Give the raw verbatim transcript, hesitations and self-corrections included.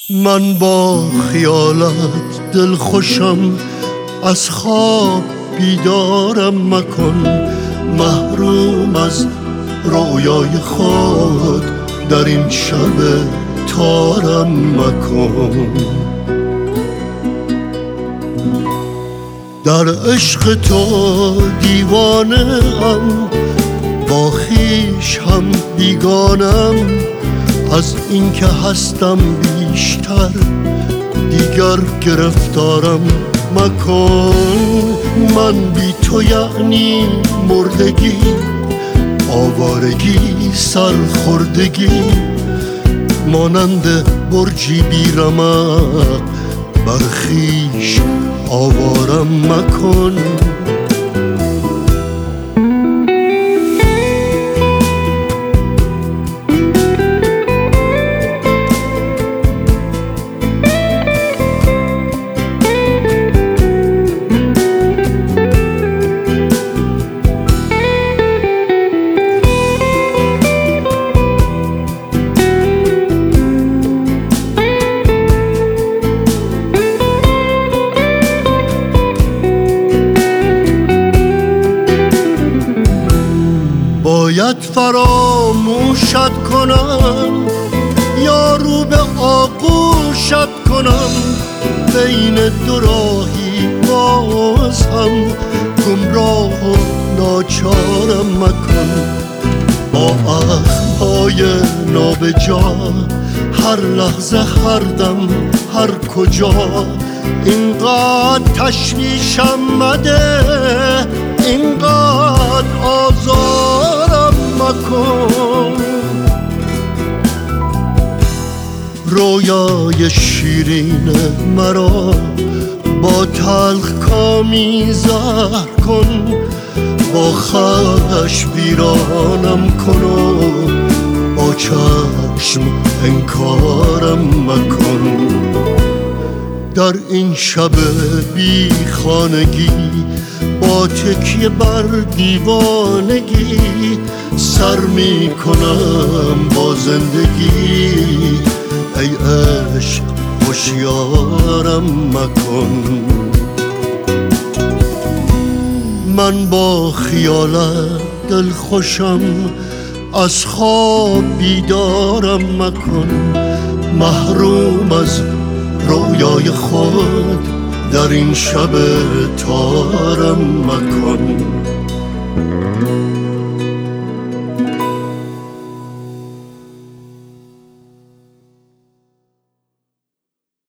من با خیالت دل خوشم، از خواب بیدارم مکن. محروم از رویای خود در این شب تارم مکن. در عشق تو دیوانه ام، با خویش هم بیگانم. از این که هستم بیشتر دیگر گرفتارم مکن. من بی تو یعنی مردگی، آوارگی، سرخوردگی، مانند برجی بی رمق بر خویش آوارم مکن. باید فراموشت کنم یا رو به آغوشت کنم. بین دو راهی باز هم گمراه و ناچارم مکن. با اخمهای نابجا هر لحظه، هر دم، هر کجا اینقدر تشویشم مده، اینقدر آزارم مکن. رویای شیرین مرا با تلخ کامی زهر کن. با خش ویرانم کن و با چشم انکارم مکن. در این شب بی خانگی با تکیه بر دیوانگی سر می کنم با زندگی. ای عشق هوشیارم مکن. من با خیالت دل خوشم، از خواب بیدارم مکن. محروم از رویای خود در این شب تارم مکن.